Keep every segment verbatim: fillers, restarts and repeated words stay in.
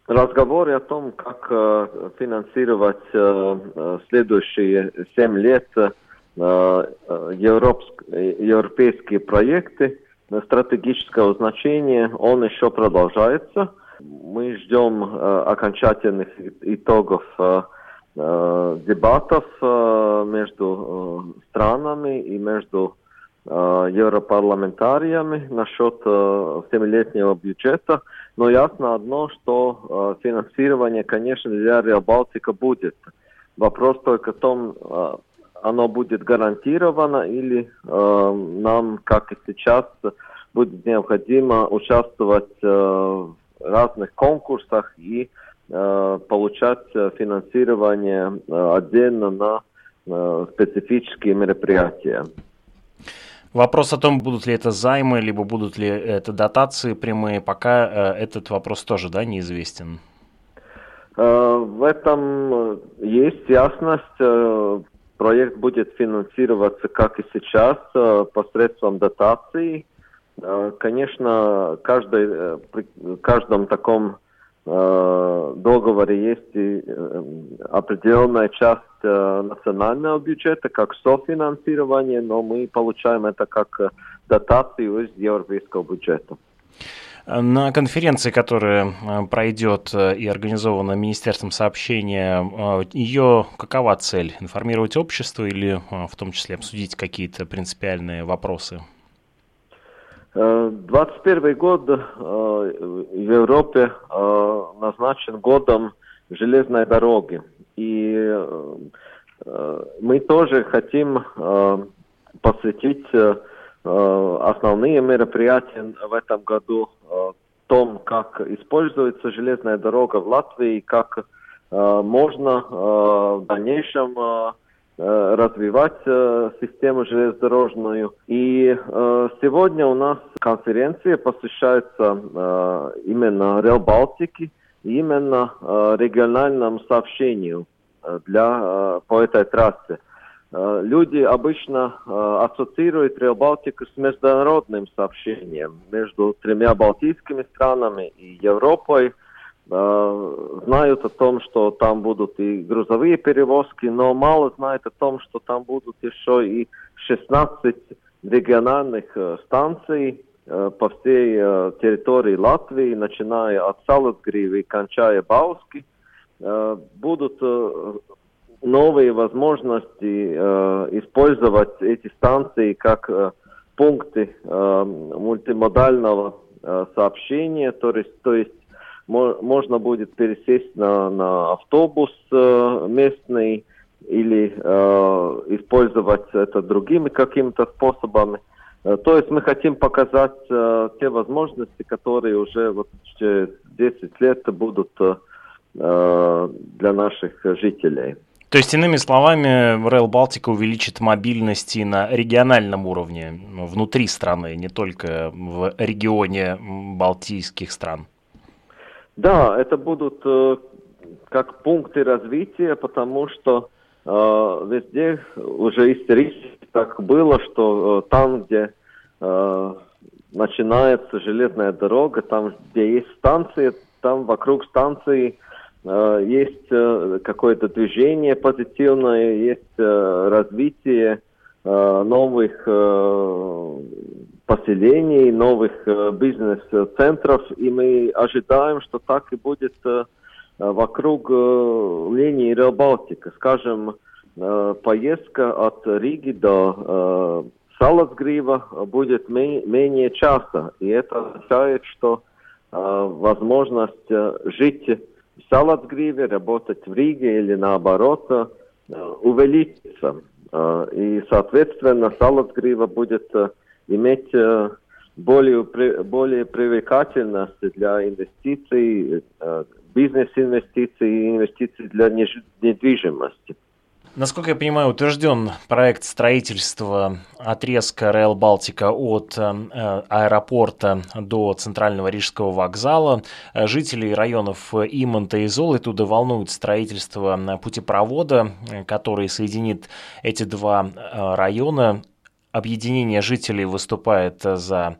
разговоры о том, как э, финансировать э, следующие семь лет э, европск, европейские проекты стратегического значения, он еще продолжается. Мы ждем э, окончательных итогов э, э, дебатов э, между э, странами и между э, европарламентариями насчет э, семилетнего бюджета. Но ясно одно, что э, финансирование, конечно, для Rail Baltica будет. Вопрос только в том, э, оно будет гарантировано или э, нам, как и сейчас, будет необходимо участвовать э, в разных конкурсах и э, получать финансирование э, отдельно на э, специфические мероприятия. Вопрос о том, будут ли это займы, либо будут ли это дотации прямые, пока э, этот вопрос тоже, да, неизвестен. Э, в этом есть ясность. Э, проект будет финансироваться, как и сейчас, э, посредством дотаций. Э, конечно, каждый, э, при каждом таком э, договоре есть и, э, определенная часть национального бюджета, как софинансирование, но мы получаем это как дотацию из европейского бюджета. На конференции, которая пройдет и организована Министерством сообщения, ее какова цель? Информировать общество или в том числе обсудить какие-то принципиальные вопросы? двадцать первый год в Европе назначен годом железной дороги. И э, мы тоже хотим э, посвятить э, основные мероприятия в этом году э, том, как используется железная дорога в Латвии, как э, можно э, в дальнейшем э, развивать э, систему железнодорожную. И э, сегодня у нас конференция посвящается э, именно Rail Baltica, именно э, региональному сообщению э, для, э, по этой трассе. Э, люди обычно э, ассоциируют Rail Baltica с международным сообщением между тремя балтийскими странами и Европой. Э, знают о том, что там будут и грузовые перевозки, но мало знают о том, что там будут еще и шестнадцать региональных э, станций по всей э, территории Латвии, начиная от Салацгривы и кончая Бауски. Э, будут э, новые возможности э, использовать эти станции как э, пункты э, мультимодального э, сообщения, то есть, то есть мо- можно будет пересесть на, на автобус э, местный или э, использовать это другими какими-то способами. То есть мы хотим показать э, те возможности, которые уже вот через десять лет будут э, для наших жителей. То есть, иными словами, Rail Baltica увеличит мобильность и на региональном уровне, внутри страны, не только в регионе балтийских стран. Да, это будут э, как пункты развития, потому что э, везде уже исторически так было, что э, там, где э, начинается железная дорога, там, где есть станции, там вокруг станции э, есть э, какое-то движение позитивное, есть э, развитие э, новых э, поселений, новых э, бизнес-центров, и мы ожидаем, что так и будет э, вокруг э, линии Rail Baltica. Скажем, э, поездка от Риги до э, Салацгрива будет ме- менее часа, и это означает, что э, возможность э, жить в Салацгриве, работать в Риге или наоборот э, увеличится. Э, и, соответственно, Салацгрива будет э, иметь э, более, более привлекательность для инвестиций, э, бизнес-инвестиций и инвестиций для недвижимости. Насколько я понимаю, утвержден проект строительства отрезка Rail Baltica от э, аэропорта до центрального рижского вокзала. Жители районов Иманта и Золотуда волнует строительство путепровода, который соединит эти два района. Объединение жителей выступает за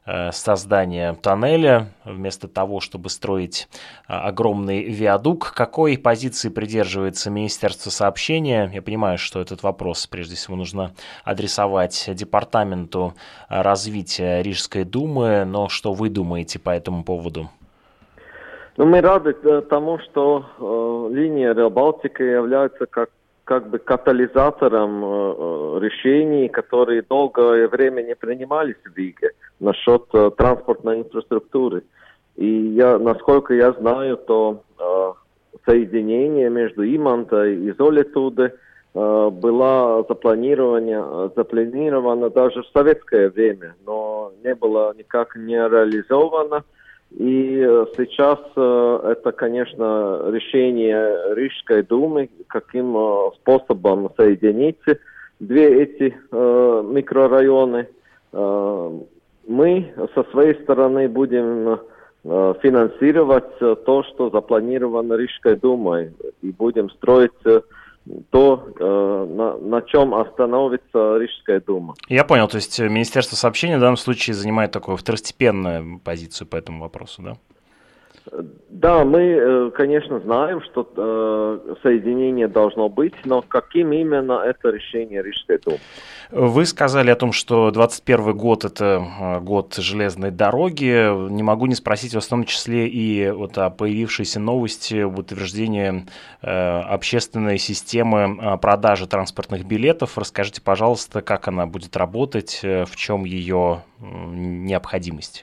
создания тоннеля, вместо того, чтобы строить огромный виадук. Какой позиции придерживается Министерство сообщения? Я понимаю, что этот вопрос, прежде всего, нужно адресовать Департаменту развития Рижской думы, но что вы думаете по этому поводу? Ну, мы рады тому, что э, линия Rail Baltica является как, как бы катализатором э, решений, которые долгое время не принимались в Риге насчет э, транспортной инфраструктуры. И я, насколько я знаю, то э, соединение между Имантой и Золитуде э, было запланировано, запланировано даже в советское время, но не было никак не реализовано. И сейчас э, это, конечно, решение Рижской думы, каким э, способом соединить две эти э, микрорайоны. Э, мы со своей стороны будем э, финансировать то, что запланировано Рижской думой, и будем строить э, то, э, на, на чем остановится Рижская дума. Я понял, то есть Министерство сообщения в данном случае занимает такую второстепенную позицию по этому вопросу, да? Да, мы, конечно, знаем, что э, соединение должно быть, но каким именно это решение Рижской думы? Вы сказали о том, что двадцать первый год – это год железной дороги. Не могу не спросить вас в том числе и вот о появившейся новости об утверждении э, общественной системы продажи транспортных билетов. Расскажите, пожалуйста, как она будет работать, в чем ее необходимость?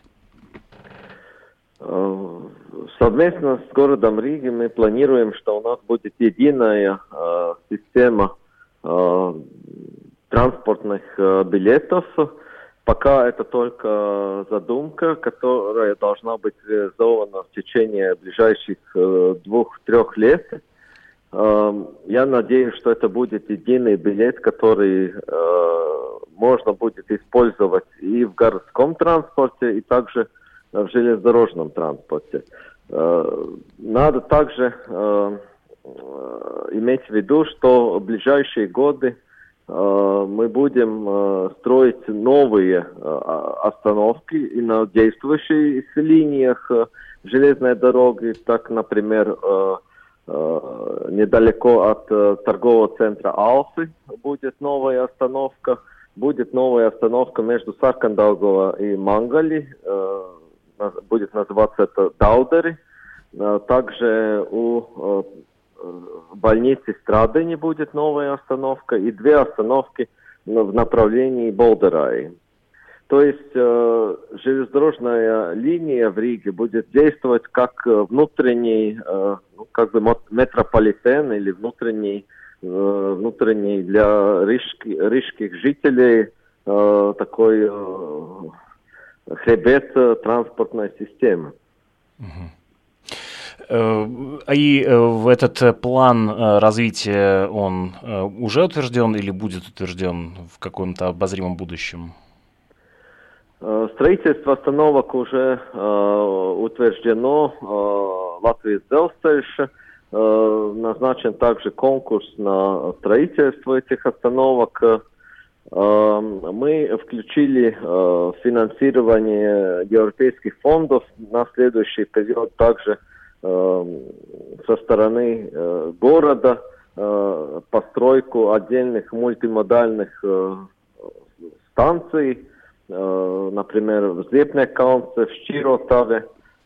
Совместно с городом Риги мы планируем, что у нас будет единая э, система э, транспортных э, билетов. Пока это только задумка, которая должна быть реализована в течение ближайших э, двух-трех лет. Э, я надеюсь, что это будет единый билет, который э, можно будет использовать и в городском транспорте, и также в железнодорожном транспорте. Надо также э, иметь в виду, что в ближайшие годы э, мы будем э, строить новые э, остановки и на действующих линиях э, железной дороги, так, например, э, э, недалеко от э, торгового центра Алфи будет новая остановка, будет новая остановка между Саркандаугава и Мангали, э, будет называться это Даудери. Также у больницы Страдени будет новая остановка и две остановки в направлении Болдераи. То есть железнодорожная линия в Риге будет действовать как внутренний, как бы метрополитен или внутренний, внутренний для рижских, рижских жителей такой хребет транспортной системы. И в этот план развития он уже утвержден или будет утвержден в каком-то обозримом будущем? Строительство остановок уже утверждено. Латвийс Dzelzceļš назначен также конкурс на строительство этих остановок. Мы включили финансирование европейских фондов на следующий период также со стороны города, постройку отдельных мультимодальных станций, например, в Зепнекалнце, в Шчиротаве,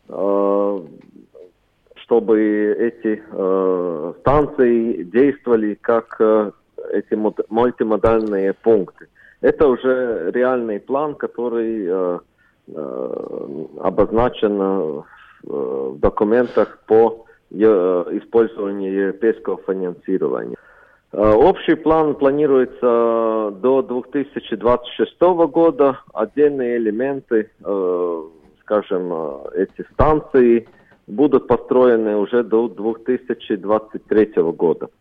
чтобы эти станции действовали как эти мультимодальные пункты. Это уже реальный план, который э, э, обозначен в, в документах по э, использованию европейского финансирования. Э, общий план планируется до две тысячи двадцать шестого года. Отдельные элементы, э, скажем, эти станции будут построены уже до две тысячи двадцать третьего года.